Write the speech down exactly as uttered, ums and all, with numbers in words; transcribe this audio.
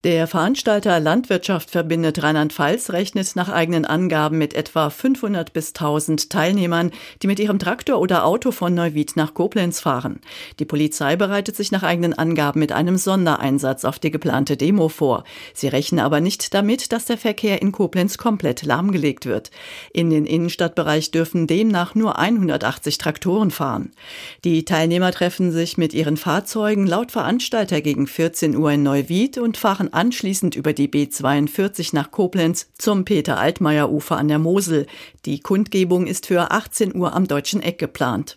Der Veranstalter Landwirtschaft verbindet Rheinland-Pfalz rechnet nach eigenen Angaben mit etwa fünfhundert bis tausend Teilnehmern, die mit ihrem Traktor oder Auto von Neuwied nach Koblenz fahren. Die Polizei bereitet sich nach eigenen Angaben mit einem Sondereinsatz auf die geplante Demo vor. Sie rechnen aber nicht damit, dass der Verkehr in Koblenz komplett lahmgelegt wird. In den Innenstadtbereich dürfen demnach nur hundertachtzig Traktoren fahren. Die Teilnehmer treffen sich mit ihren Fahrzeugen laut Veranstalter gegen vierzehn Uhr in Neuwied und fahren anschließend über die B zweiundvierzig nach Koblenz zum Peter-Altmaier-Ufer an der Mosel. Die Kundgebung ist für achtzehn Uhr am Deutschen Eck geplant.